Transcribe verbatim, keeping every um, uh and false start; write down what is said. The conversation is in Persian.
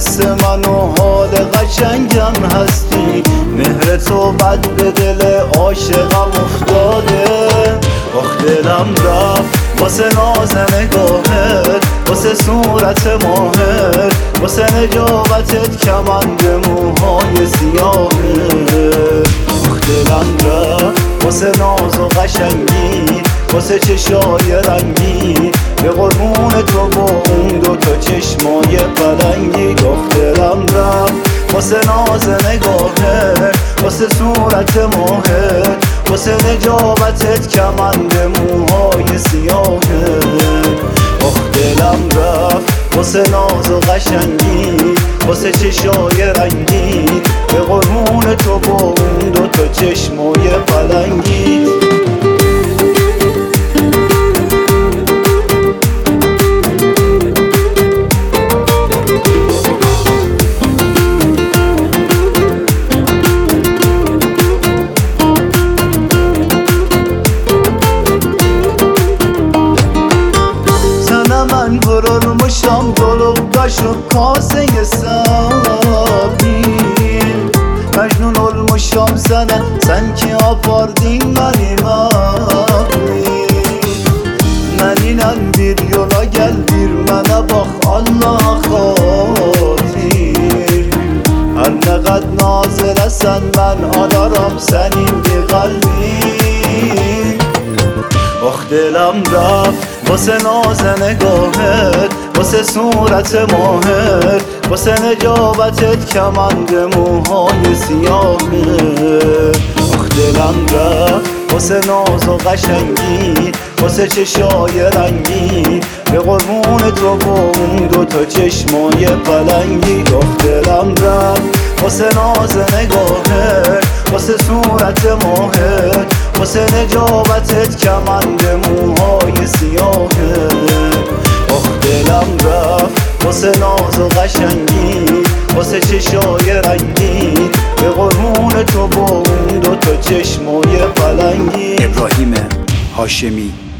مثل من و حال قشنگم هستی، مهر تو بد به دل عاشقم افتاده. آخ دلم رفت واسه ناز نگاهت، واسه صورت ماهت، واسه نجابتت کمند موهای سیاهت. آخ دلم رفت واسه ناز و قشنگی، واسه چشای رنگی، به قربون تو با اون دو تا چشمای پلنگی. آخ دلم رفت واسه ناز نگاهت، واسه صورت ماهت، واسه نجابتت کمند موهای سیاهت. آخ دلم رفت واسه ناز و قشنگی، واسه چشای رنگی، به قربون تو با اون دو تا چشمای پلنگی. من vurulmuşam dolup taşıp kaseye sabi, Mecnun olmuşam sana, sen ki apardın benim abi. Benimle bir yola gel, bir bana bak Allah'a hatir. Her ne kadar naz elesen ben alaram senin bir kalbin. آخ دلم رفت واسه ناز نگاهت، واسه صورت ماهت، واسه نجابتت کمند موهای سیاهت. آخ دلم رفت واسه ناز و قشنگی، واسه چشای رنگی، به قربون تو با اون دو تا چشمای پلنگی. آخ دلم رفت واسه ناز نگاهت، واسه صورت ماهت، واسه نجابتت کمند موهای سیاهت. آخ دلم رفت واسه ناز و قشنگی، واسه چشای رنگی، به قربون تو با اون دو تا چشمای پلنگی. ابراهیم هاشمی.